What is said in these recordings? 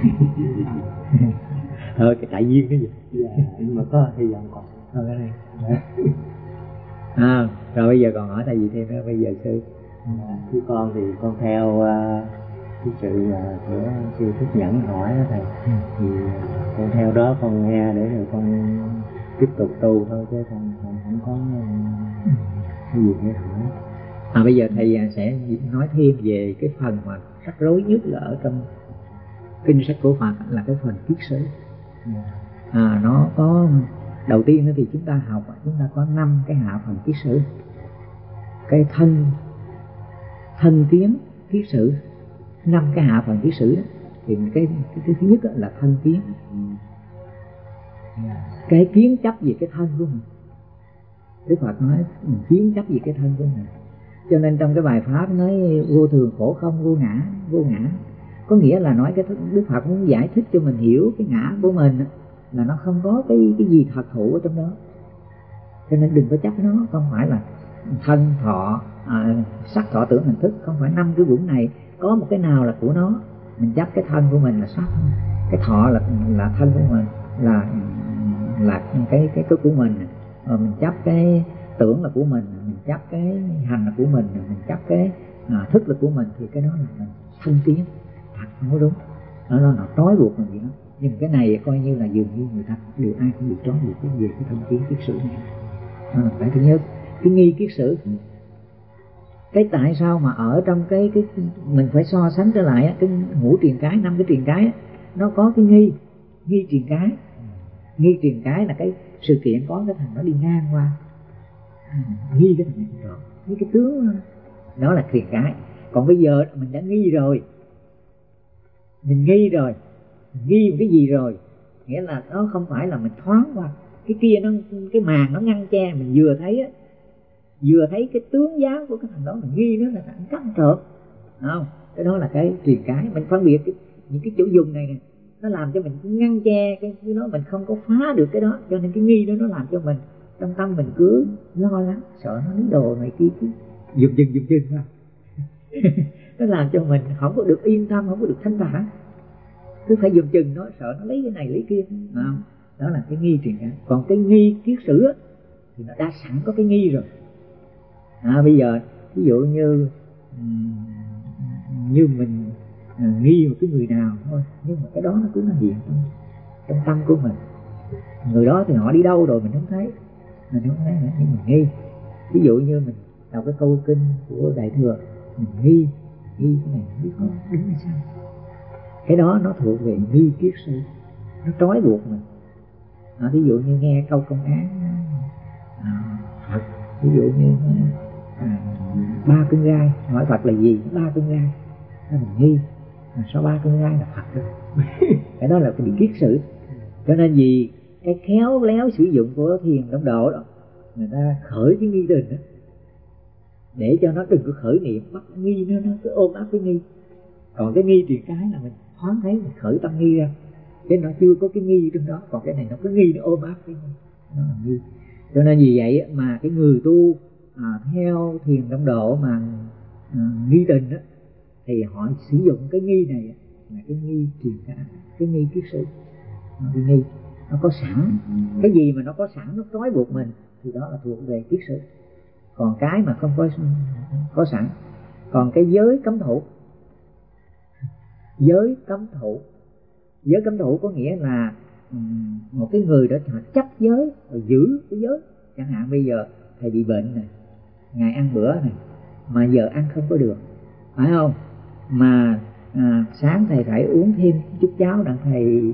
thôi cái tại duyên cái gì. Nhưng mà có hy vọng còn thôi cái này. Rồi bây giờ còn hỏi thầy gì thêm nữa bây giờ sư? Chứ con thì con theo cái sự của sư Thích Nhẫn hỏi đó thầy. Thì con theo đó con nghe để rồi con tiếp tục tu thôi, chứ con không có cái gì để hỏi. Bây giờ thầy sẽ nói thêm về cái phần mà rắc rối nhất là ở trong kinh sách của Phật là cái phần kiết sử. Nó có đầu tiên thì chúng ta học chúng ta có 5 cái hạ phần kiết sử. Cái thân kiến kiết sử, 5 cái hạ phần kiết sử đó. Thì cái thứ nhất là thân kiến. Cái kiến chấp về cái thân của mình. Đức Phật nói mình kiến chấp về cái thân của mình. Cho nên trong cái bài pháp nói vô thường khổ không vô ngã, vô ngã có nghĩa là nói cái Đức Phật muốn giải thích cho mình hiểu cái ngã của mình là nó không có cái gì thật thụ ở trong đó. Cho nên đừng có chấp nó, không phải là thân thọ sắc thọ tưởng hành thức, không phải 5 cái quẩn này có một cái nào là của nó. Mình chấp cái thân của mình là sắc, cái thọ là thân của mình, là cái của mình. Mình chấp cái tưởng là của mình chấp cái hành là của mình chấp cái thức là của mình, thì cái đó là mình thân kiến. Thật không có đúng, nó trói buộc mình vậy đó. Nhưng cái này coi như là dường như người ta đều ai cũng bị trói buộc về cái thân kiến kiết sử này. Phải thứ nhất cái nghi kiết sử. Cái tại sao mà ở trong cái mình phải so sánh trở lại cái ngũ truyền cái, 5 cái truyền cái nó có cái nghi truyền cái. Nghi truyền cái là cái sự kiện có cái thằng nó đi ngang qua, nghi cái thằng này rồi, nghi cái tướng đó là truyền cái. Còn bây giờ mình đã nghi rồi, mình nghi một cái gì rồi, nghĩa là nó không phải là mình thoáng qua cái kia, nó cái màn nó ngăn che, mình vừa thấy cái tướng dáng của cái thằng đó mình nghi nó là thằng cắt trợt, không? Cái đó là cái truyền cái. Mình phân biệt những cái chỗ dùng này nó làm cho mình ngăn che cái đó, mình không có phá được cái đó, cho nên cái nghi đó nó làm cho mình trong tâm mình cứ lo lắng, sợ nó lấy đồ này kia, cứ dùm dừng vào nó làm cho mình không có được yên tâm, không có được thanh thản, cứ phải dùm chừng nó, sợ nó lấy cái này lấy kia. Đó là cái nghi truyền cái. Còn cái nghi kiết sử thì nó đã sẵn có cái nghi rồi. Bây giờ ví dụ như mình nghi một cái người nào thôi, nhưng mà cái đó nó cứ nó hiện trong tâm của mình. Người đó thì họ đi đâu rồi mình không thấy nữa, nhưng mình nghi. Ví dụ như mình đọc cái câu kinh của Đại Thừa, mình nghi cái này không biết có đúng hay sao. Cái đó nó thuộc về nghi kiết sử, nó trói buộc mình. Ví dụ như nghe câu công án Phật, ví dụ như 3 cân gai, hỏi Phật là gì? 3 cân gai, mình nghi sao 3 cân gai là Phật đó. Cái đó là cái bị kiết sử. Cho nên vì cái khéo léo sử dụng của thiền đông độ đó, người ta khởi cái nghi tình đó, để cho nó đừng có khởi niệm bắt nghi, nó cứ ôm ấp cái nghi. Còn cái nghi truyền cái là mình thoáng thấy, mình khởi tâm nghi ra, cái nó chưa có cái nghi trong đó. Còn cái này nó có nghi, nó ôm ấp cái nghi, nó là nghi. Cho nên vì vậy mà cái người tu theo thiền đông độ mà nghi tình đó, thì họ sử dụng cái nghi này là cái nghi truyền cái, cái nghi kiết sử. Cái nghi nó có sẵn, cái gì mà nó có sẵn nó trói buộc mình thì đó là thuộc về kiết sử. Còn cái mà không có sẵn. Còn cái giới cấm thủ, giới cấm thủ có nghĩa là một cái người đó chấp giới rồi giữ cái giới. Chẳng hạn bây giờ thầy bị bệnh này, ngày ăn bữa này mà giờ ăn không có được, phải không? Mà sáng thầy phải uống thêm chút cháo đặng thầy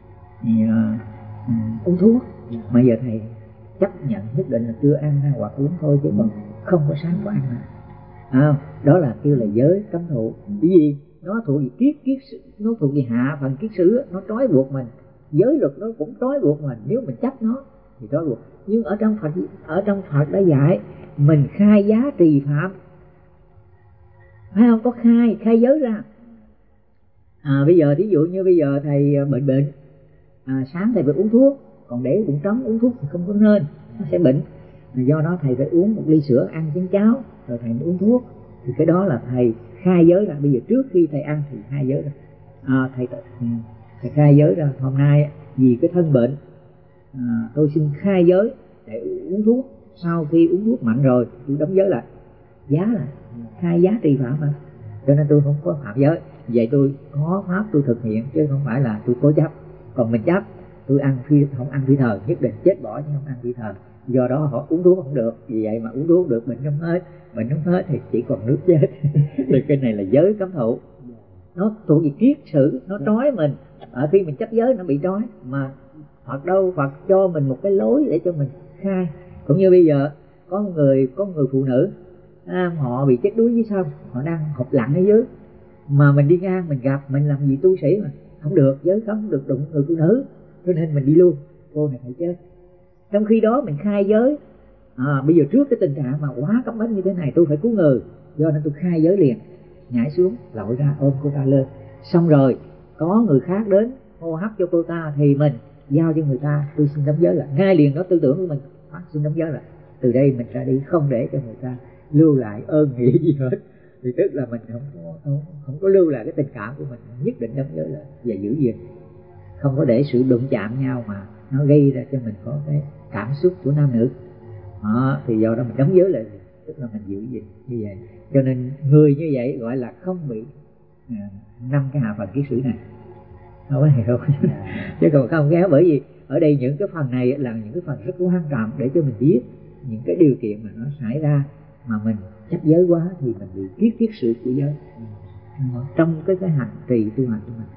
uống thuốc, mà giờ thầy chấp nhận nhất định là chưa ăn hoặc uống thôi, chứ còn không có sáng có ăn nữa. Đó là kêu là giới cấm thủ. Bởi vì nó thuộc về kiết sử, nó thuộc về hạ phần kiết sử, nó trói buộc mình. Giới luật nó cũng trói buộc mình, nếu mình chấp nó thì trói buộc. Nhưng ở trong Phật đã dạy mình khai giá trì phạm, phải không? Có khai giới ra. Bây giờ thí dụ như bây giờ thầy bệnh, sáng thầy phải uống thuốc, còn để bụng trống uống thuốc thì không có nên, nó sẽ bệnh. Do đó thầy phải uống một ly sữa, ăn chén cháo rồi thầy mới uống thuốc. Thì cái đó là thầy khai giới ra. Bây giờ trước khi thầy ăn thì khai giới ra, Thầy khai giới ra hôm nay vì cái thân bệnh, tôi xin khai giới để uống thuốc. Sau khi uống thuốc mạnh rồi tôi đóng giới lại, giá lại, khai giá trì phạm mà, cho nên tôi không có phạm giới. Vậy tôi có pháp tôi thực hiện, chứ không phải là tôi cố chấp. Còn mình chấp, tôi không ăn phi thời, nhất định chết bỏ chứ không ăn phi thời. Do đó họ uống thuốc không được, vì vậy mà uống thuốc được bệnh không hết thì chỉ còn nước chết. Thì cái này là giới cấm thụ, nó thuộc về kiết sử, nó trói mình. Ở khi mình chấp giới nó bị trói, mà Phật cho mình một cái lối để cho mình khai. Cũng như bây giờ có người phụ nữ, họ bị chết đuối dưới sông, họ đang học lặn ở dưới, mà mình đi ngang mình gặp, mình làm gì tu sĩ mà không được, giới cấm không được đụng người phụ nữ, cho nên mình đi luôn, cô này phải chết. Trong khi đó mình khai giới, bây giờ trước cái tình trạng mà quá cấp bách như thế này tôi phải cứu người, do nên tôi khai giới liền, nhảy xuống lội ra ôm cô ta lên. Xong rồi có người khác đến hô hấp cho cô ta thì mình giao cho người ta, tôi xin đóng giới lại. Ngay liền đó tư tưởng của mình xin đóng giới lại, từ đây mình ra đi, không để cho người ta lưu lại ơn nghĩa gì hết. Thì tức là mình không có lưu lại cái tình cảm của mình, nhất định đóng giới lại và giữ gìn, không có để sự đụng chạm nhau mà nó gây ra cho mình có cái cảm xúc của nam nữ. Thì do đó mình đóng giới lại, tức là mình giữ gìn như vậy. Cho nên người như vậy gọi là không bị 5 cái hạ phần kiết sử này, không có hiểu. Chứ còn không khéo, bởi vì ở đây những cái phần này là những cái phần rất quan trọng để cho mình biết những cái điều kiện mà nó xảy ra mà mình chấp giới quá thì mình bị kiết sử của giới. Trong cái hành trì tu hành của mình,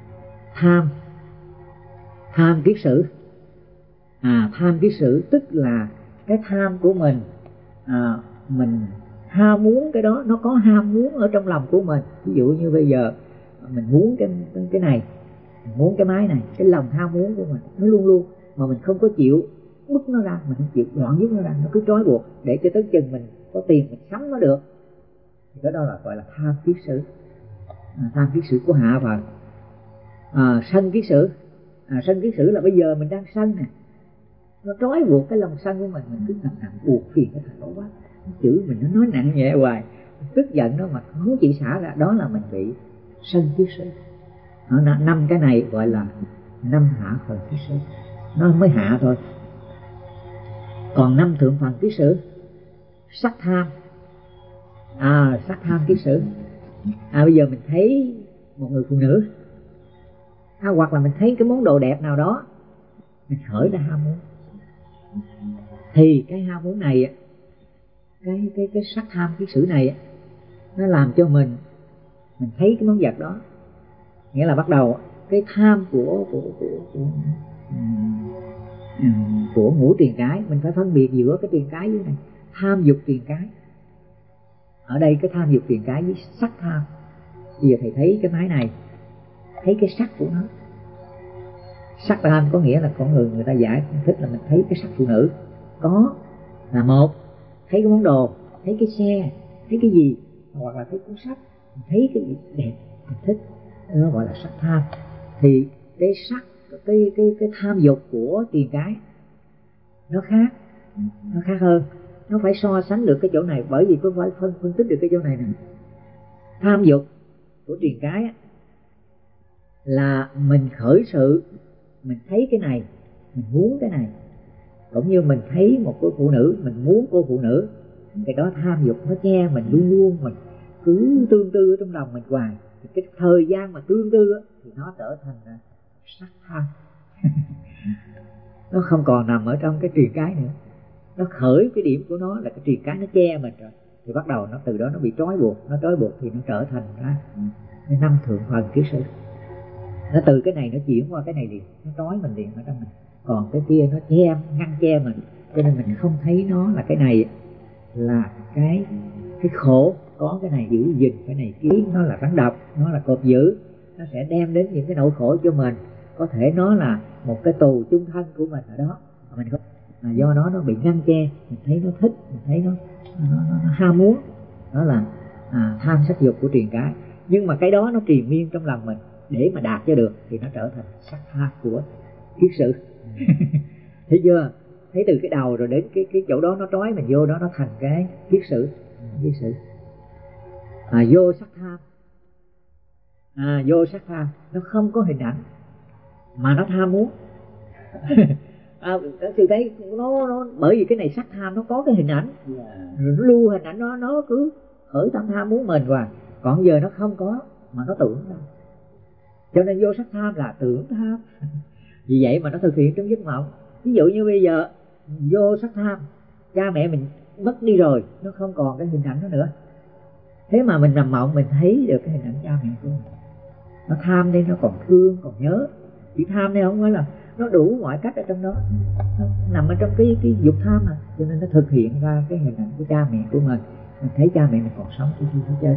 tham kiết sử. Tham kiết sử tức là cái tham của mình, mình ham muốn cái đó, nó có ham muốn ở trong lòng của mình. Ví dụ như bây giờ mình muốn cái này, mình muốn cái máy này, cái lòng ham muốn của mình nó luôn luôn mà mình không có chịu bứt nó ra, mình không chịu đoạn dứt nó ra, nó cứ trói buộc để cho tới chừng mình có tiền mình sắm nó được, thì cái đó là gọi là tham kiết sử. Tham kiết sử của hạ phần. Sân kiết sử. Sân kiết sử là bây giờ mình đang sân nè, nó trói buộc cái lòng sân của mình cứ nặng buộc phiền cái thằng đó quá, chữ mình nó nói nặng nhẹ hoài, tức giận nó mà không chịu xả ra, đó là mình bị sân kiết sử. 5 cái này gọi là 5 hạ phần kiết sử, nó mới hạ thôi. Còn 5 thượng phần kiết sử, sắc tham. Sắc tham kiết sử. Bây giờ mình thấy một người phụ nữ, hoặc là mình thấy cái món đồ đẹp nào đó, mình khởi ra ham muốn, thì cái ham muốn này, cái sắc tham kiết sử này, nó làm cho mình thấy cái món vật đó, nghĩa là bắt đầu cái tham của ngũ tiền cái. Mình phải phân biệt giữa cái tiền cái với này, tham dục tiền cái. Ở đây cái tham dục tiền cái với sắc tham. Bây giờ thầy thấy cái máy này, thấy cái sắc của nó. Sắc tham có nghĩa là con người ta giải thích là mình thấy cái sắc phụ nữ có là một, thấy cái món đồ, thấy cái xe, thấy cái gì, hoặc là thấy cuốn sách, thấy cái gì đẹp mình thích, nó gọi là sắc tham. Thì cái sắc, cái tham dục của tiền cái nó khác hơn, nó phải so sánh được cái chỗ này, bởi vì có phải phân tích được cái chỗ này nè. Tham dục của tiền cái là mình khởi sự, mình thấy cái này, mình muốn cái này, cũng như mình thấy một cô phụ nữ, mình muốn cô phụ nữ, cái đó tham dục nó che mình luôn luôn, mình cứ tương tư ở trong lòng mình hoài. Thì cái thời gian mà tương tư thì nó trở thành sắc tham. Nó không còn nằm ở trong cái truyền cái nữa, nó khởi cái điểm của nó là cái truyền cái nó che mình rồi, thì bắt đầu nó từ đó nó bị trói buộc thì nó trở thành ra 5 thượng phần kiết sử. Nó từ cái này nó chuyển qua cái này liền, nó trói mình liền ở trong mình. Còn cái kia nó ngăn che mình, cho nên mình không thấy nó là cái này là cái khổ, có cái này giữ gìn, cái này kiến, nó là rắn độc, nó là cột dữ, nó sẽ đem đến những cái nỗi khổ cho mình. Có thể nó là một cái tù chung thân của mình ở đó, mình không, do nó bị ngăn che, mình thấy nó thích, mình thấy nó ham muốn, đó là tham sắc dục của truyền cái. Nhưng mà cái đó nó triền miên trong lòng mình, để mà đạt cho được thì nó trở thành sắc tham của kiết sử. Thấy chưa? Thấy từ cái đầu rồi đến cái chỗ đó nó trói mình vô đó, nó thành cái kiết sử. Vô sắc tham. Vô sắc tham, nó không có hình ảnh mà nó tham muốn. Thì thấy nó bởi vì cái này sắc tham nó có cái hình ảnh, rồi nó lưu hình ảnh đó, nó cứ khởi tâm tham muốn mình hoài. Còn giờ nó không có mà nó tưởng ra, cho nên vô sắc tham là tưởng tham. Vì vậy mà nó thực hiện trong giấc mộng. Ví dụ như bây giờ vô sắc tham, cha mẹ mình mất đi rồi, nó không còn cái hình ảnh đó nữa, thế mà mình nằm mộng mình thấy được cái hình ảnh cha mẹ của mình. Nó tham nên nó còn thương, còn nhớ. Chỉ tham đây không phải là nó đủ mọi cách ở trong đó, nó nằm ở trong cái dục tham mà, cho nên nó thực hiện ra cái hình ảnh của cha mẹ của mình thấy cha mẹ mình còn sống chứ không chết.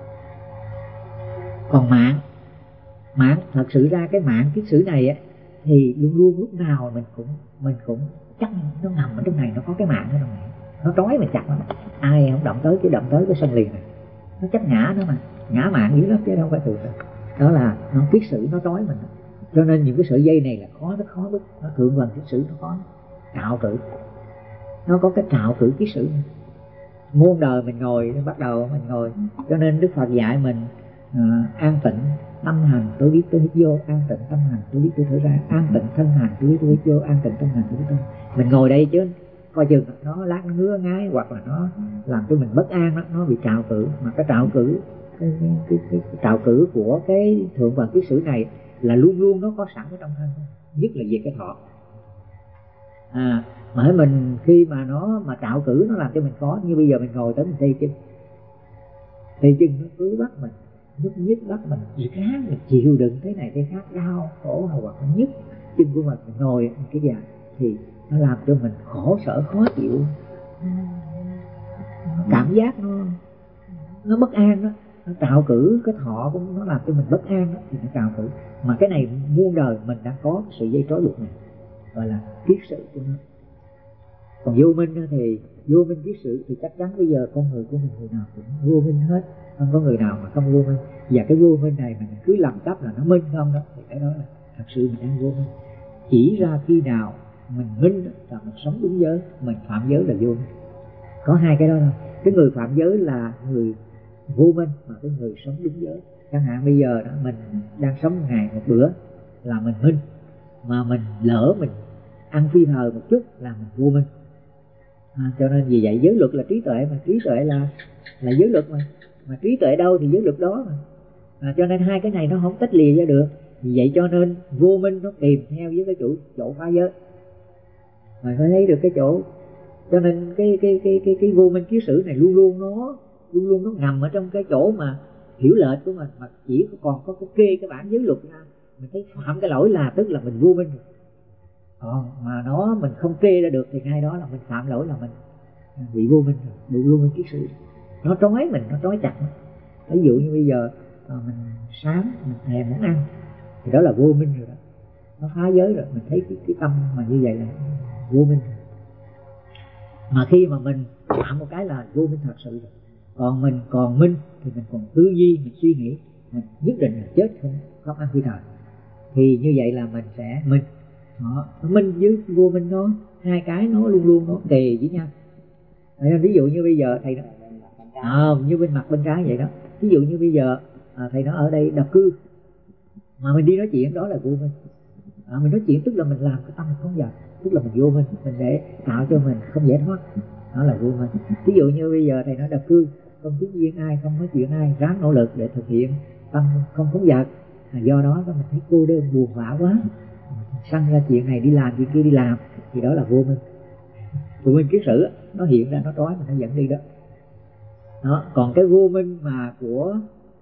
Còn mạng thật sự ra cái mạng kiết sử này á, thì luôn luôn lúc nào mình cũng chắc nó nằm ở trong này, nó có cái mạng ở trong này, nó trói mình chặt lắm. Ai không động tới cái sân liền này, nó chắc ngã nó mà, ngã mạng dữ lắm chứ đâu phải thường. Đó là nó kiết sử nó trói mình, cho nên những cái sợi dây này là rất khó bứt. Nó thượng vần kiết sử nó có trạo cử, nó có cái trạo cử kiết sử. Muôn đời mình ngồi, bắt đầu mình ngồi, cho nên Đức Phật dạy mình an tịnh tâm hành tôi biết tôi hít vô, an tịnh tâm hành tôi biết tôi thở ra, an tịnh thân hành tôi biết tôi hít vô, an tịnh tâm hành tôi biết tôi. Mình ngồi đây chứ coi chừng nó lát nó ngứa ngáy hoặc là nó làm cho mình bất an đó, nó bị trạo cử. Mà cái trạo cử cái trạo cử của cái thượng vần kiết sử này là luôn luôn nó có sẵn ở trong thân, nhất là về cái thọ. Mà mình khi mà nó mà trạo cử nó làm cho mình có, như bây giờ mình ngồi tới mình thi chân nó cứ bắt mình nhúc nhích, bắt mình ráng mình chịu đựng thế này thế khác, đau khổ hoặc nó nhức chân của mình ngồi cái gì thì nó làm cho mình khổ sở khó chịu, cảm giác nó bất an đó. Nó trạo cử cái thọ cũng nó làm cho mình bất an đó, thì nó trạo cử. Mà cái này muôn đời mình đã có sự dây trói buộc này, gọi là kiết sử của nó. Còn vô minh thì vô minh kiết sử thì chắc chắn bây giờ con người của mình người nào cũng vô minh hết, không có người nào mà không vô minh. Và cái vô minh này mình cứ làm chấp là nó minh không đó, thì cái đó là thật sự mình đang vô minh. Chỉ ra khi nào mình minh là mình sống đúng giới, mình phạm giới là vô minh. Có hai cái đó thôi. Cái người phạm giới là người vô minh, mà cái người sống đúng giới. Chẳng hạn bây giờ đó mình đang sống một ngày một bữa là mình minh, mà mình lỡ mình ăn phi thời một chút là mình vô minh. Cho nên vì vậy giới luật là trí tuệ, mà trí tuệ là giới luật mà trí tuệ đâu thì giới luật đó mà. Cho nên hai cái này nó không tách lìa ra được. Vì vậy cho nên vô minh nó kèm theo với cái chỗ phá giới. Mà phải thấy được cái chỗ, cho nên cái vô minh kiết sử này luôn luôn nó ngầm ở trong cái chỗ mà hiểu lệch của mình, mà chỉ còn có cái kê cái bản giới luật ra, mình thấy phạm cái lỗi là tức là mình vô minh rồi. Còn mà mình không kê ra được thì ngay đó là mình phạm lỗi, là mình bị vô minh rồi, bị vô minh kiết sử. Nó trói mình, nó trói chặt. Ví dụ như bây giờ mình sáng mình thèm muốn ăn thì đó là vô minh rồi đó, nó phá giới rồi. Mình thấy cái tâm mà như vậy là vô minh rồi. Mà khi mà mình phạm một cái là vô minh thật sự rồi. Còn mình còn minh thì mình còn tư duy, mình suy nghĩ, mình nhất định là chết không ăn phi thời, thì như vậy là mình sẽ minh. Minh với vô minh nó hai cái nó luôn luôn nó kề với nhau. Ví dụ như bây giờ thầy như bên mặt bên trái vậy đó. Ví dụ như bây giờ thầy nó ở đây đập cư mà mình đi nói chuyện, đó là vô minh. Mình nói chuyện tức là mình làm cái tâm mình không dần, tức là mình vô minh, mình để tạo cho mình không giải thoát, đó là vô minh. Ví dụ như bây giờ thầy nói đập cư, không tiếp duyên ai, không nói chuyện ai, ráng nỗ lực để thực hiện tâm không phóng dật. Do đó mình thấy cô đơn buồn bã quá, sanh ra chuyện này đi làm, chuyện kia đi làm, thì đó là vô minh. Vô minh kiết sử nó hiện ra, nó trói mình, nó dẫn đi đó. Còn cái vô minh mà của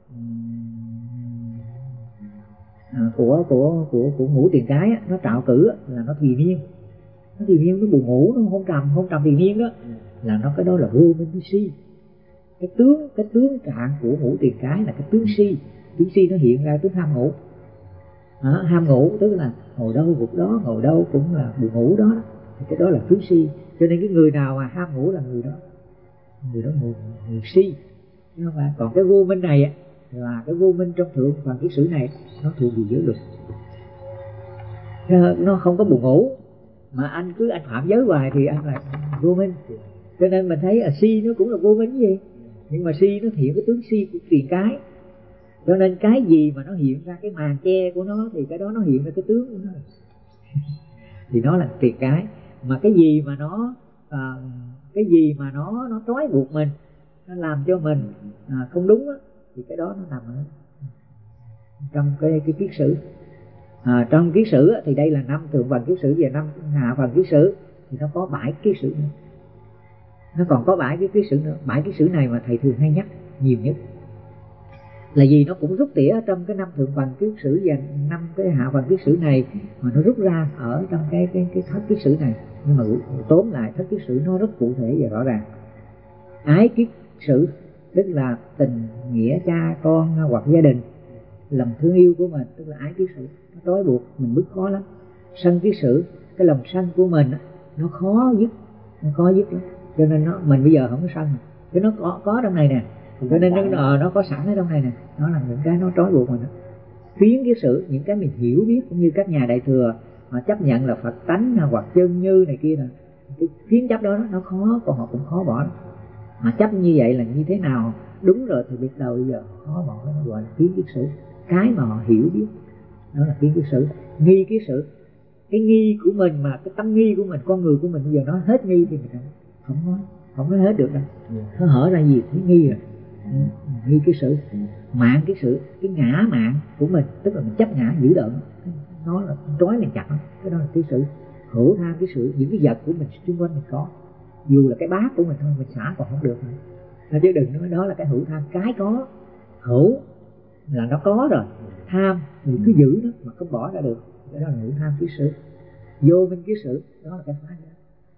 ngũ tiền cái á, nó trạo cử á, là nó thùy miên. Nó thùy miên, nó buồn ngủ, nó hôn trầm thùy miên đó, là nó cái đó là vô minh cái si. Cái tướng trạng của ngũ tiền cái là cái tướng si. Tướng si nó hiện ra tướng ham ngủ. Ham ngủ tức là ngồi đâu gục đó, ngồi đâu cũng là buồn ngủ đó, thì cái đó là tướng si. Cho nên cái người nào mà ham ngủ là người đó người si. Còn cái vô minh này á, là cái vô minh trong thượng vần kiết sử này, nó thuộc về giới luật. Nó không có buồn ngủ, mà anh phạm giới hoài thì anh là vô minh. Cho nên mình thấy si nó cũng là vô minh gì. Nhưng mà si nó hiện cái tướng si của tiền cái. Cho nên cái gì mà nó hiện ra cái màn che của nó thì cái đó nó hiện ra cái tướng của nó. Thì nó là triệt cái. Mà cái gì mà nó trói buộc mình, nó làm cho mình không đúng á, thì cái đó nó nằm ở trong cái kiết sử. Trong kiết sử á, thì đây là 5 thượng phần kiết sử và 5 hạ phần kiết sử, thì nó có 7 kiết sử nữa. Nó còn có 7 cái kiết sử nữa. 7 kiết sử này mà thầy thường hay nhắc nhiều nhất là vì nó cũng rút tỉa ở trong cái 5 thượng phần kiết sử và 5 cái hạ phần kiết sử này, mà nó rút ra ở trong cái thất kiết sử này. Nhưng mà tóm lại thất kiết sử nó rất cụ thể và rõ ràng. Ái kiết sử tức là tình nghĩa cha con hoặc gia đình, lòng thương yêu của mình tức là ái kiết sử, nó trói buộc mình bức khó lắm. Sân kiết sử, cái lòng sân của mình nó khó dứt, lắm. Cho nên mình bây giờ không có sân, chứ nó có trong này nè, cho nên nó có sẵn ở trong này nè. Nó là những cái nó trói buộc mình đó. Phiến kiết sử, những cái mình hiểu biết, cũng như các nhà đại thừa họ chấp nhận là Phật tánh hoặc chân như này kia nè, cái phiến chấp đó nó khó, còn họ cũng khó bỏ lắm. Mà chấp như vậy là như thế nào đúng rồi thì biết đâu bây giờ khó bỏ, nó gọi là phiến kiết sử. Cái mà họ hiểu biết đó là phiến kiết sử. Nghi kiết sử, cái nghi của mình, mà cái tâm nghi của mình, con người của mình bây giờ nó hết nghi thì mình không nói hết được đâu. Nó hở ra gì thấy nghi rồi. Nghi kiết sử. Mạng kiết sử, cái ngã mạng của mình, tức là mình chấp ngã dữ dợn, nó là trói mình chặt, cái đó là kiết sử. Hữu tham kiết sử, những cái vật của mình xung quanh mình có, dù là cái bát của mình thôi mình xả còn không được nữa. Chứ đừng nói đó là cái hữu tham. Cái có, hữu là nó có rồi, tham mình cứ giữ nó mà không bỏ ra được, cái đó là hữu tham kiết sử. Vô minh kiết sử, đó là cái phá đó.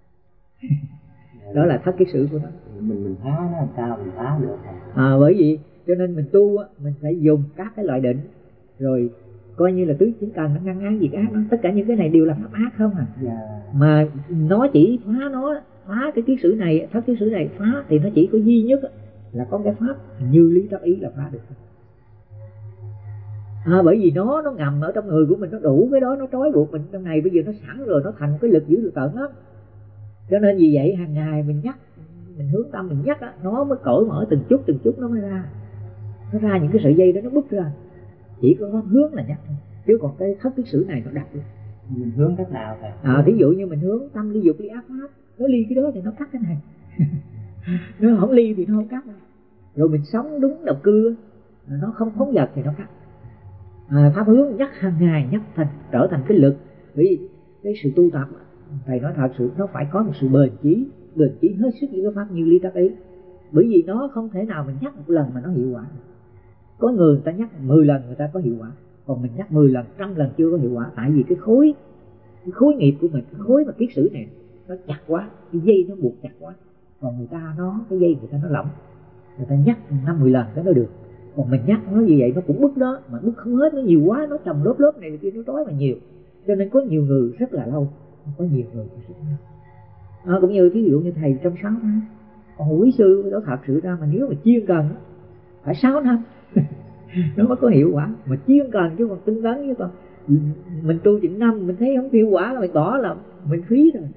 Đó là thất kiết sử của nó. Mình phá nó làm sao mình phá được? Bởi vì cho nên mình tu mình phải dùng các cái loại định, rồi coi như là tứ chính cần nó ngăn án diệt ác, tất cả những cái này đều là pháp ác không à. Mà nó chỉ phá cái kiết sử này, thất kiết sử này phá thì nó chỉ có duy nhất là có cái pháp như lý tác ý là phá được. Bởi vì nó ngầm ở trong người của mình, nó đủ cái đó, nó trói buộc mình trong này, bây giờ nó sẵn rồi, nó thành cái lực dữ tợn lắm. Cho nên vì vậy hàng ngày mình nhắc, mình hướng tâm mình nhắc nó mới cởi mở từng chút nó mới ra. Nó ra những cái sợi dây đó, nó bứt ra. Chỉ có hướng là nhắc thôi, chứ còn cái thất kiết sử này nó đặt. Mình hướng cách nào thầy? Thí dụ như mình hướng tâm ly dục ly ác pháp, nó ly cái đó thì nó cắt cái này. Nó không ly thì nó không cắt. Rồi mình sống đúng độc cư, nó không phóng dật thì nó cắt. Pháp hướng nhắc hàng ngày, nhắc trở thành cái lực. Vì cái sự tu tập, thầy nói thật sự nó phải có một sự bền chí hết sức với cái pháp như lý tác ý. Bởi vì nó không thể nào mình nhắc một lần mà nó hiệu quả. Có người ta nhắc 10 lần người ta có hiệu quả, còn mình nhắc 10 lần, 100 lần chưa có hiệu quả. Tại vì cái khối nghiệp của mình, cái khối mà kiết sử này nó chặt quá, cái dây nó buộc chặt quá. Còn người ta cái dây người ta nó lỏng, người ta nhắc 5-10 lần cái nó được. Còn mình nhắc nó như vậy nó cũng bứt đó, mà bứt không hết, nó nhiều quá, nó chồng lớp này kia, nó trói mà nhiều. Cho nên có nhiều người rất là lâu, có nhiều người rất lâu. Cũng như ví dụ như thầy trong 6 tháng, còn quý sư đó thật sự ra mà nếu mà chuyên cần phải 6 năm nó mới có hiệu quả. Mà chuyên cần chứ còn tinh tấn, chứ còn mình tu chừng năm mình thấy không hiệu quả là mình bỏ là mình phí rồi.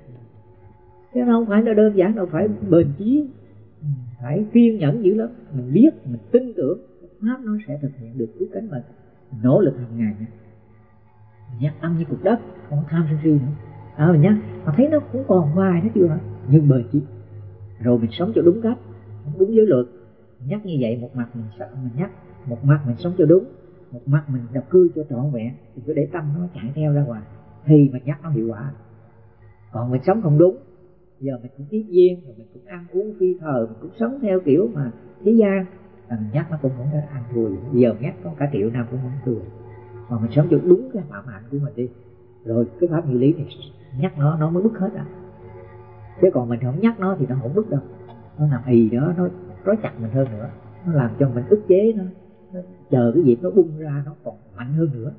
Chứ không phải là đơn giản đâu, phải bền chí, phải kiên nhẫn dữ lắm. Mình biết, mình tin tưởng pháp nó sẽ thực hiện được cứu cánh mình nỗ lực hàng ngày. Mình nhắc tâm như cục đất, không tham sân si nữa. Mình nhắc mà thấy nó cũng còn hoài đó chưa hả, nhưng bền chí. Rồi mình sống cho đúng cách, đúng giới luật. Mình nhắc như vậy, một mặt mình nhắc, một mặt mình sống cho đúng, một mặt mình độc cư cho trọn vẹn, thì cứ để tâm nó chạy theo ra ngoài thì mình nhắc nó hiệu quả. Còn mình sống không đúng, giờ mình cũng tiếp duyên, rồi mình cũng ăn uống phi thời, mình cũng sống theo kiểu mà thế gian, là mình nhắc nó cũng không có ăn thua gì. Giờ nhắc có cả triệu năm cũng không thua. Mà mình sống cho đúng cái phạm hạnh của mình đi, rồi cái pháp như lý này nhắc nó mới bứt hết à. Chứ còn mình không nhắc nó thì nó không bứt đâu. Nó nằm ì đó, nó trói chặt mình hơn nữa, nó làm cho mình ức chế nó chờ cái dịp nó bung ra nó còn mạnh hơn nữa.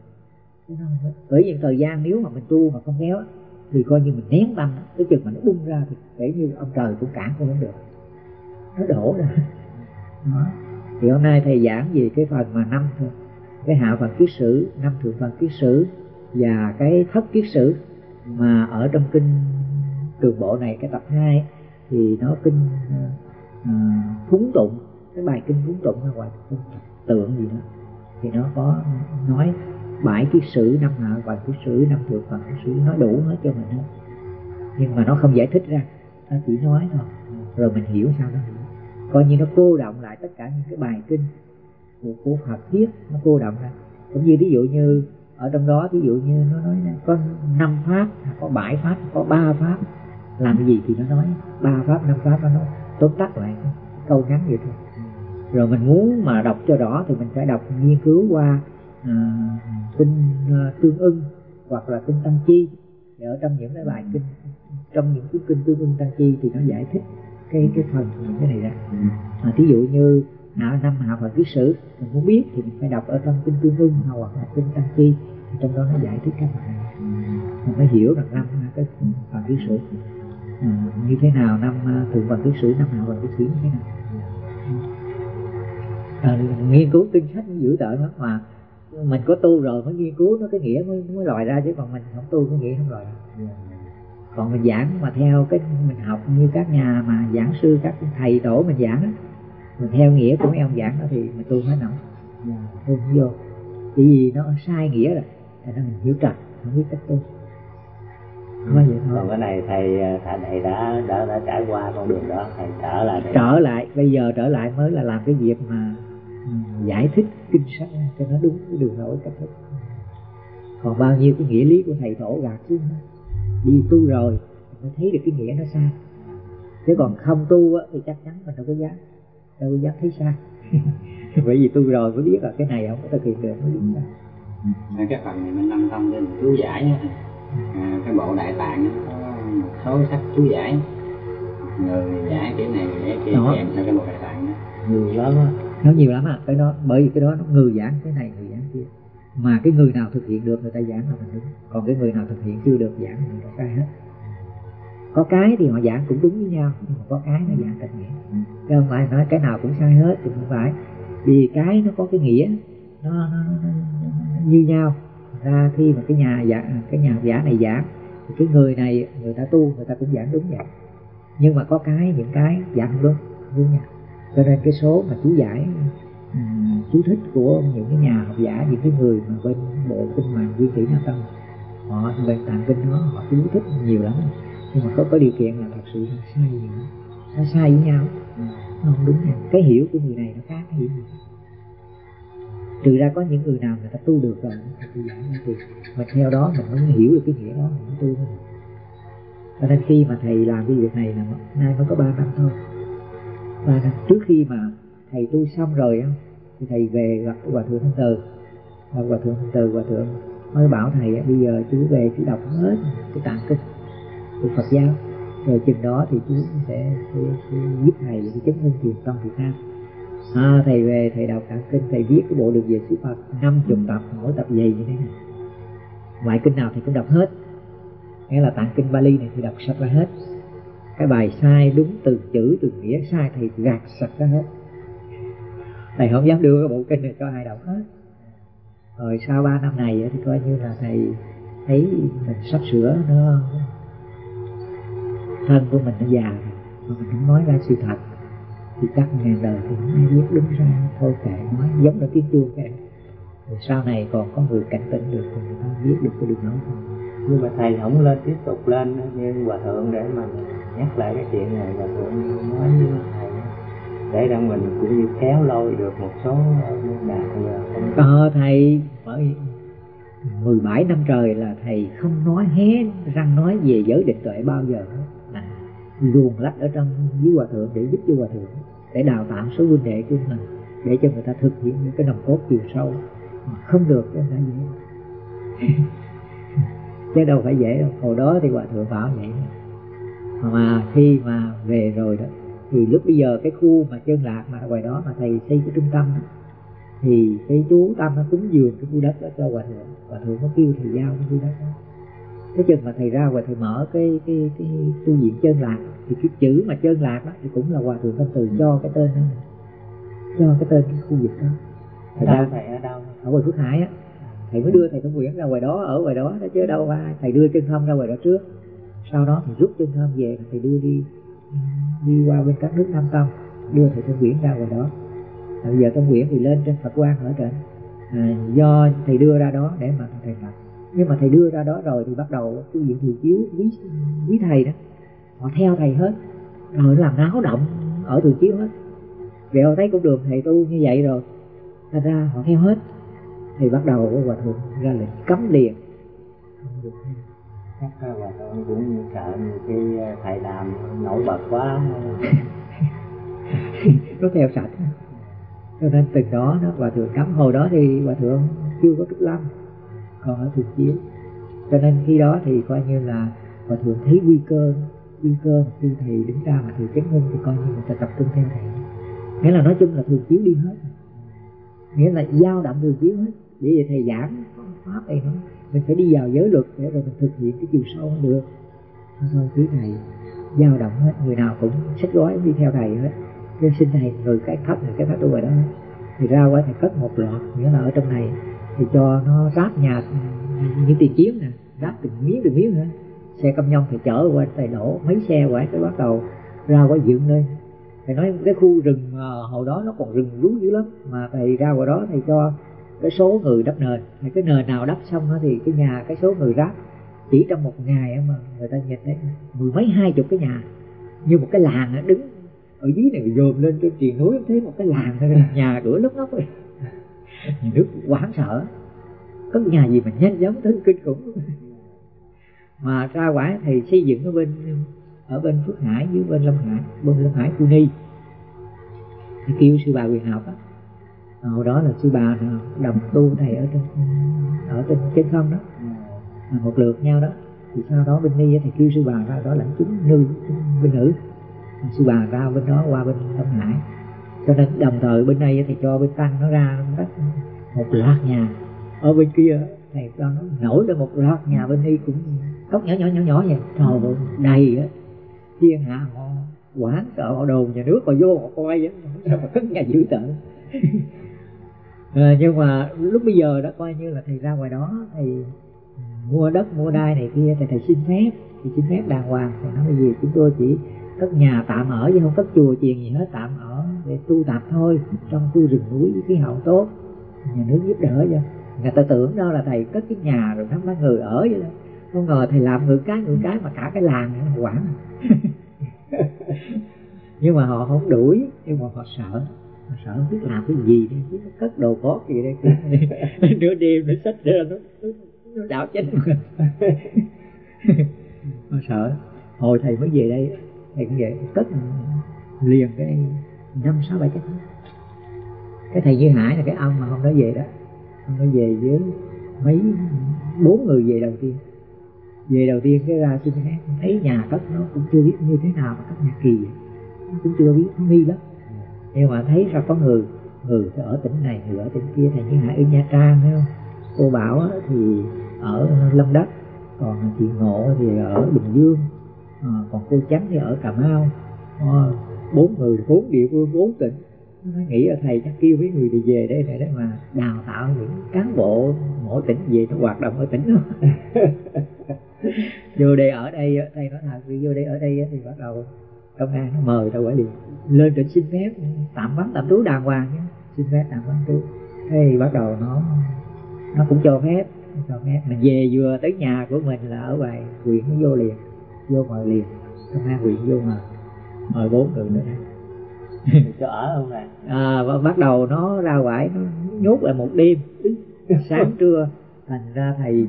Bởi vì thời gian nếu mà mình tu mà không khéo thì coi như mình nén tâm, cái chừng mà nó bung ra thì kể như ông trời cũng cản cũng không được, nó đổ ra đó. Thì hôm nay thầy giảng về cái phần mà 5 thôi, cái hạ phần kiết sử, 5 thượng phần kiết sử và cái thất kiết sử. Mà ở trong kinh Trường Bộ này, cái tập 2 thì nó kinh phúng tụng, cái bài kinh phúng tụng là gọi tượng gì đó, thì nó có nói 7 kiết sử, 5 hạ và kiết sử, 5 thượng và kiết sử, nói đủ hết cho mình hết. Nhưng mà nó không giải thích ra, nó chỉ nói thôi, rồi mình hiểu sao nó hiểu. Coi như nó cô động lại tất cả những cái bài kinh của Phật thuyết, nó cô động ra. Cũng như ví dụ như ở trong đó, ví dụ như nó nói có 5 pháp, có 7 pháp, có 3 pháp, làm cái gì thì nó nói 3 pháp, 5 pháp, nó nói tóm tắt lại câu ngắn vậy thôi. Rồi mình muốn mà đọc cho rõ thì mình phải đọc nghiên cứu qua kinh Tương Ưng hoặc là kinh Tăng Chi. Thì ở trong những cái bài kinh, trong những cái kinh Tương Ưng Tăng Chi thì nó giải thích cái phần những cái này ra. Thí dụ như 5 hạ Phật kiết sử mình muốn biết thì mình phải đọc ở trong kinh Tương Ưng hoặc là kinh Tăng Chi, thì trong đó nó giải thích các phần này. Mình phải hiểu rằng 5 cái Phật kiết sử như thế nào, 5 thượng Phật kiết sử, 5 hạ Phật kiết sử như thế nào. Nghiên cứu kinh sách dữ tợn lắm, mà mình có tu rồi mới nghiên cứu nó cái nghĩa mới lòi ra, chứ còn mình không tu cái nghĩa không lòi ra. Còn mình giảng mà theo cái mình học như các nhà mà giảng sư, các thầy tổ mình giảng á, mình theo nghĩa của mấy ông giảng đó thì mình tu hết nổi, tu không vô. Chỉ vì nó sai nghĩa rồi, thành ra mình hiểu trật, không biết cách tu. Nói vậy thôi. Còn cái này thầy đã trải qua con đường đó, thầy trở lại bây giờ trở lại mới là làm cái việc mà giải thích kinh sách cho nó đúng cái đường lối cách thức. Còn bao nhiêu cái nghĩa lý của thầy tổ gạt xuống, vì tu rồi mới thấy được cái nghĩa nó sai. Chứ còn không tu á, thì chắc chắn mình đâu có dám thấy sai. Bởi vì tu rồi mới biết là cái này không có thực hiện được, mới biết sai. Cái phần này mình nằm thông trên chú giải á, cái bộ Đại Tạng nó có một số sách chú giải, người giải kiểu này người giải kia kèm theo cái bộ Đại Tạng đó nhiều lắm á. Nó nhiều lắm à, cái đó bởi vì cái đó nó người giảng cái này, người giảng kia, mà cái người nào thực hiện được người ta giảng là mình đúng, còn cái người nào thực hiện chưa được giảng thì nó sai hết. Có cái thì họ giảng cũng đúng với nhau, nhưng mà có cái nó giảng cạnh nghĩa, chứ không phải nói cái nào cũng sai hết thì không phải. Vì cái nó có cái nghĩa nó như nhau. Ra khi mà cái nhà giả này giảng thì cái người này người ta tu người ta cũng giảng đúng vậy, nhưng mà có những cái giảng không đúng nhau. Cho nên cái số mà chú giải chú thích của những cái nhà học giả, những cái người mà bên bộ kinh Hoàng Nguyên Thủy Nam Tông, họ bên tạng kinh đó họ chú thích nhiều lắm, nhưng mà có điều kiện là thật sự nó sai nhiều, nó sai với nhau, nó không đúng nhau. Cái hiểu của người này nó khác cái hiểu người này. Trừ ra có những người nào người ta tu được rồi thì mình theo đó mình mới hiểu được cái nghĩa đó, mình mới tu được. Cho nên khi mà thầy làm cái việc này là nay mới có 3 năm thôi. 3 năm trước khi mà thầy tu xong rồi thì thầy về gặp Hòa Thượng Thanh Từ. Hòa Thượng Thanh Từ, Hòa Thượng mới bảo thầy bây giờ chú về chú đọc hết cái tạng kinh của Phật giáo, rồi chừng đó thì chú sẽ giúp thầy cái chứng minh thiền tông Việt Nam. Thầy về thầy đọc tạng kinh, thầy viết cái bộ Đường Về Xứ Phật 50 tập, mỗi tập dày như thế này, loại kinh nào thì cũng đọc hết. Nghĩa là tạng kinh Bali này thì đọc sạch ra hết, cái bài sai đúng từ chữ từ nghĩa sai thầy gạt sạch ra hết. Thầy không dám đưa cái bộ kinh này cho ai đọc hết. Rồi sau 3 năm này thì coi như là thầy thấy mình sắp sửa nó thân của mình nó già rồi, mà mình không nói ra sự thật thì chắc ngàn đời thì không ai biết đúng sai, thôi kệ, nói giống như tiếng chuông kệ. Rồi sau này còn có người cảnh tỉnh được thì người ta biết được cái đường nói thôi. Nhưng mà thầy không lên tiếp tục lên như Hòa Thượng để mà nhắc lại cái chuyện này, Hòa Thượng nói với thầy để rằng mình cũng như kéo lôi được một số đạt rồi. Thầy bởi 17 năm trời là thầy không nói hé răng nói về giới định tuệ bao giờ hết, luồn lách ở trong với Hòa Thượng để giúp cho Hòa Thượng, để đào tạo số huynh đệ của mình, để cho người ta thực hiện những cái nòng cốt chiều sâu. Mà không được chứ không phải dễ chứ đâu phải dễ đâu. Hồi đó thì Hòa Thượng bảo vậy, mà khi mà về rồi đó thì lúc bây giờ cái khu mà Chân Lạc mà ngoài đó mà thầy xây cái trung tâm đó, thì cái chú Tâm nó cúng dường cái khu đất đó cho Hòa Thượng. Hòa Thượng có kêu thầy giao cái khu đất đó. Thế chừng mà thầy ra Hòa Thượng mở cái tu viện Chân Lạc thì cái chữ mà Chân Lạc đó thì cũng là Hòa Thượng Thanh Từ cho cái tên đó, cho cái tên cái khu vực đó. Thầy ở đâu? Ở ngoài Phước Hải á. Thầy mới đưa thầy Thông Nguyễn ra ngoài đó, ở ngoài đó chứ đâu ai. Thầy đưa Chân Thông ra ngoài đó trước, sau đó thì rút Chân Thông về, thầy đưa đi qua bên các nước Nam Tông, đưa thầy Thông Nguyễn ra ngoài đó. Bây giờ Thông Nguyễn thì lên trên Phật Quang ở trên, Do thầy đưa ra đó để mà thầy tập. Nhưng mà thầy đưa ra đó rồi thì bắt đầu cái vị thầy chiếu quý thầy đó, họ theo thầy hết, rồi làm náo động ở Thường Chiếu hết. Vì họ thấy cũng được thầy tu như vậy rồi, thành ra họ theo hết. Thì bắt đầu hòa thượng ra lệnh cấm liền, không được theo. Chắc là hòa thượng cũng sợ cái thầy làm nổi bật quá nó theo sạch. Cho nên từ đó nó hòa thượng cấm. Hồi đó thì hòa thượng chưa có Trúc Lâm, còn ở Thường Chiếu. Cho nên khi đó thì coi như là hòa thượng thấy nguy cơ khi thầy đứng ra mà thầy chấn ngôn thì coi như người ta tập trung theo thầy. Nghĩa là nói chung là Thường Chiếu đi hết, nghĩa là dao động Thường Chiếu hết. Bởi vì thầy giảng pháp đây nữa, mình phải đi vào giới luật để rồi mình thực hiện cái chiều sâu được. Thôi cứ thầy dao động hết, người nào cũng xách gói đi theo thầy hết. Nên xin thầy người cái thấp tu rồi đó. Thì ra quả thầy cất một loạt, nghĩa là ở trong này thì cho nó ráp nhà như tiền chiến nè, ráp từng miếng nữa. Xe công nhông thì chở qua, thầy đổ mấy xe quả tới bắt đầu ra quả dựng lên. Thầy nói cái khu rừng hồi đó nó còn rừng rú dữ lắm, mà thầy ra qua đó thầy cho cái số người đắp nền. Thì cái nền nào đắp xong thì cái nhà, cái số người ráp chỉ trong một ngày mà người ta nhìn thấy 10 mấy 20 cái nhà, như một cái làng đứng ở dưới này dồn lên trên triền núi, thấy một cái làng nhà cửa lốc ngóc rồi. Nhà nước hoảng sợ, có nhà gì mà nhanh giống tới kinh khủng. Mà ra quả thầy xây dựng ở bên Phước Hải với bên Lâm Hải Khu Ni, thì kêu sư bà Quyền Học á. Hồi đó là sư bà đồng tu thầy ở trên không đó, một lượt nhau đó. Thì sau đó bên Ni thì kêu sư bà ra đó lãnh chúng bên nữ, sư bà ra bên đó qua bên Lâm Hải. Cho nên đồng thời bên đây thì cho bên Tăng nó ra một loạt nhà. Ở bên kia thầy cho nó nổi lên một loạt nhà bên Ni cũng cốc nhỏ vậy, trời ơi đầy á. Thiên hạ họ quán sợ, họ đồn nhà nước họ vô họ coi vậy, sao mà cất nhà dữ tợn. Nhưng mà lúc bây giờ đó coi như là thầy ra ngoài đó thầy mua đất mua đai này kia thì thầy xin phép đàng hoàng. Thầy nói bây giờ chúng tôi chỉ cất nhà tạm ở chứ không cất chùa chiền gì hết, tạm ở để tu tập thôi, trong khu rừng núi với khí hậu tốt, nhà nước giúp đỡ cho. Người ta tưởng đó là thầy cất cái nhà rồi năm mấy người ở vậy đó, không ngờ thầy làm người cái mà cả cái làng này nó quản. Nhưng mà họ không đuổi, nhưng mà họ sợ không biết làm cái gì đây, biết nó cất đồ có gì đây. Nửa đêm nó xách ra nó đảo chết mà. Họ sợ. Hồi thầy mới về đây thầy cũng vậy, cất liền cái 5, 6, 7 cái thầy Như Hải là cái ông mà hôm đó về đó, hôm đó về với mấy 4 người về đầu tiên cái ra xin phép, thấy nhà cất nó cũng chưa biết như thế nào mà cất nhà kỳ vậy. Nó cũng chưa biết, nó nghi lắm. Nhưng mà thấy sao có người ở tỉnh này, người ở tỉnh kia. Thầy Như Hải ở Nha Trang thấy không, cô Bảo thì ở Lâm Đất, còn chị Ngộ thì ở Bình Dương, còn cô Chánh thì ở Cà Mau. 4 người, 4 địa phương, 4 tỉnh. Nó nghĩ là thầy chắc kêu mấy người đi về đây này đó mà đào tạo những cán bộ mỗi tỉnh về nó hoạt động ở tỉnh đó. Vô đây ở đây, thầy nói thật, vô đây ở đây thì bắt đầu công an nó mời tao quả liền lên tỉnh xin phép tạm vắng tạm trú đàng hoàng nhé, xin phép tạm vắng trú. Thế thì bắt đầu nó cũng cho phép mình về vừa tới nhà của mình là ở ngoài huyện nó vô mời liền, công an huyện vô mời 4 người nữa. Cho ở không nè. Bắt đầu nó ra ngoài nó nhốt lại một đêm, sáng trưa. Thành ra thầy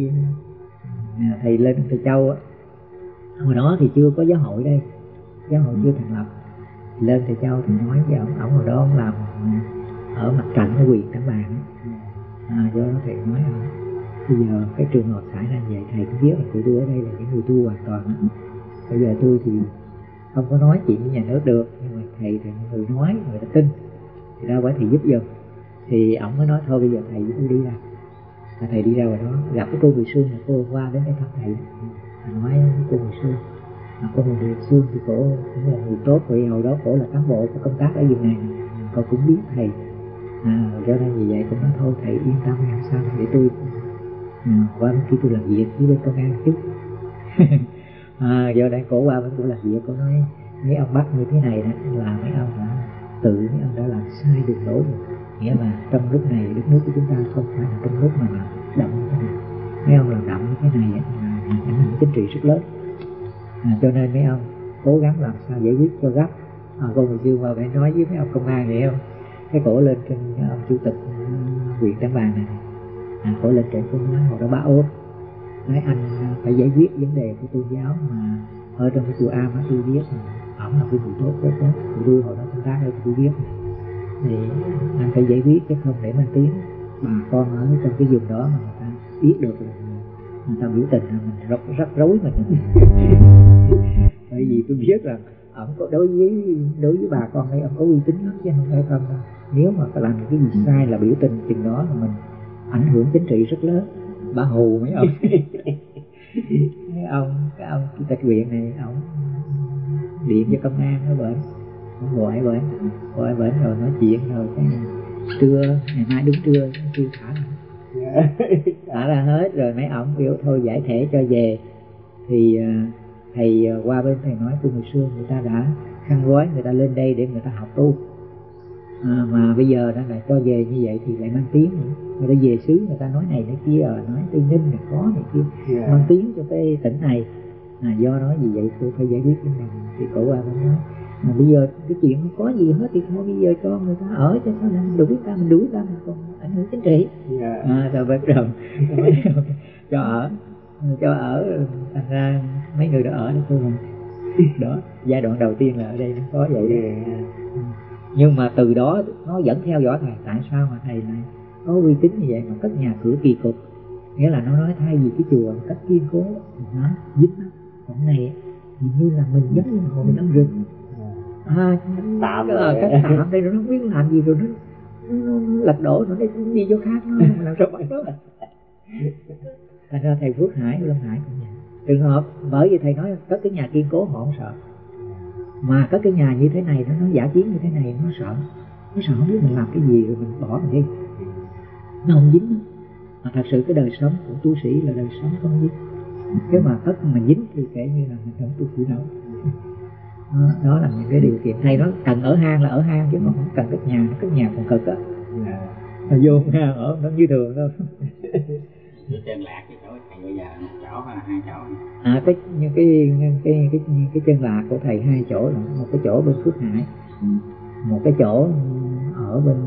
lên Thầy Châu á, hồi đó thì chưa có giáo hội đây, giáo hội chưa thành lập. Lên Thầy Châu thì nói với ông hồi đó ông làm ở mặt trận ở huyện Trảng Bàng. Do đó thầy nói bây giờ cái trường hợp xảy ra vậy, thầy cũng biết là tụi tôi ở đây là những người tu hoàn toàn. Bây giờ tôi thì không có nói chuyện với nhà nước được, nhưng mà thầy thì người nói, người ta tin thì ra quả thầy giúp giùm. Thì ổng mới nói thôi bây giờ thầy với tôi đi ra. Thầy đi ra ngoài đó gặp cái cô Người Xuân, là cô qua đến đây thăm thầy. Nói với cô Người Xuân, cô Người Xuân thì cổ cũng là người tốt, vì hồi đó cổ là cán bộ có công tác ở vùng này, cô cũng biết thầy. Do nên vì vậy cũng nói thôi thầy yên tâm làm sao để tôi qua bên khi tôi làm việc với bên công an chút. Do đây cổ qua bên tôi làm việc, cổ nói mấy ông bắt như thế này đó là mấy ông đã làm sai đường lối rồi. nghĩa là trong lúc này đất nước của chúng ta không phải là trong lúc mà động như thế này. Mấy ông làm động như thế này là ảnh hưởng chính trị rất lớn, cho nên mấy ông cố gắng làm sao giải quyết cho gấp. Cô hồi xưa mà phải nói với mấy ông công an vậy không, cái cổ lên trên ông chủ tịch huyện Trảng Bàng này, cổ lên trên tôi nói hồi đó bá ốm, nói anh phải giải quyết vấn đề của tôn giáo mà ở trong cái chùa Am á, tôi biết ổng là cái người tốt rất tốt, tôi hồi đó công tác ở tôi biết thì anh phải giải quyết chứ không để mang tiếng bà con ở trong cái vùng đó mà người ta biết được là người ta biểu tình là mình rất rối mình. Bởi vì tôi biết là ổng có đối với bà con đây ông có uy tín lắm chứ không phải không đâu. Nếu mà có làm cái gì sai là biểu tình chừng đó là mình ảnh hưởng chính trị rất lớn. Bà hù mấy ông. Cái ông chủ tịch huyện này ổng điện cho công an ở bển, ổng gọi bển rồi nói chuyện rồi cái trưa ngày mai đúng trưa tôi thả ra hết rồi. Mấy ổng biểu thôi giải thể cho về thì thầy qua bên thầy nói tôi hồi xưa người ta đã khăn gói người ta lên đây để người ta học tu, mà bây giờ đã lại cho về như vậy thì lại mang tiếng người ta về xứ người ta nói này nói kia, nói Tây Ninh này có này kia, mang tiếng cho cái tỉnh này. Do đó vì vậy tôi phải giải quyết cái này. Thì cổ qua bên nói mà bây giờ cái chuyện không có gì hết thì thôi bây giờ cho người ta ở cho sao mình đuổi ta mình còn ảnh hưởng chính trị. Rồi bắt đầu cho ở thành ra mấy người đó ở đó tôi đó giai đoạn đầu tiên là ở đây nó có vậy đó. Nhưng mà từ đó nó vẫn theo dõi thầy. Tại sao mà thầy lại có uy tín như vậy mà cất nhà cửa kỳ cục, nghĩa là nó nói thay vì cái chùa cách kiên cố nó dính lắm, còn này như là mình giống như hồi năm rừng tạm đây rồi nó không biết làm gì rồi nó lật đổ rồi nó đi chỗ khác nó làm sao bắt đó. Thành ra thầy Phước Hải Lâm Hải cũng vậy trường hợp, bởi vì thầy nói cất cái nhà kiên cố họ không sợ, mà cất cái nhà như thế này nó giả chiến như thế này nó sợ không biết mình làm cái gì rồi mình bỏ mình đi, nó không dính. Mà thật sự cái đời sống của tu sĩ là đời sống không dính. Nếu mà cất mà dính thì kể như là mình không tu sĩ đâu. Đó là những cái điều kiện. Thầy nói cần ở hang là ở hang chứ không cần cất nhà. Cất nhà còn cực á, vô hang ở nó như thường đâu. Chân lạc cái chỗ thầy bây giờ một chỗ hay là hai chỗ? Cái chân lạc của thầy hai chỗ, là một cái chỗ bên Phước Hải, một cái chỗ ở bên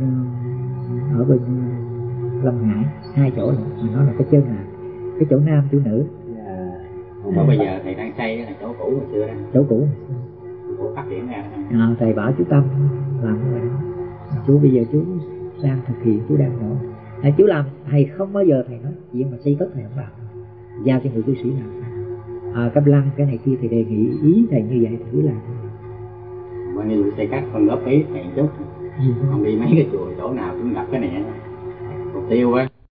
Lâm Hải, hai chỗ nữa. Mà nó là cái chân lạc, cái chỗ nam chỗ nữ. Còn bây giờ thầy đang xây là chỗ cũ hồi xưa đó. Chỗ cũ phát triển ra. Thầy bảo chú Tâm làm như vậy. Chú bây giờ chú đang thực hiện, chú đang nỗ. Chú làm, thầy không bao giờ thầy nói chuyện mà xây cất thầy không làm, giao cho người tu sĩ làm. Cấp lăng cái này kia thì đề nghị ý thầy như vậy thì cứ làm. Qua như xây cất con góp ý thầy chút. Không đi mấy cái chùa chỗ nào cũng gặp cái này. Mục tiêu á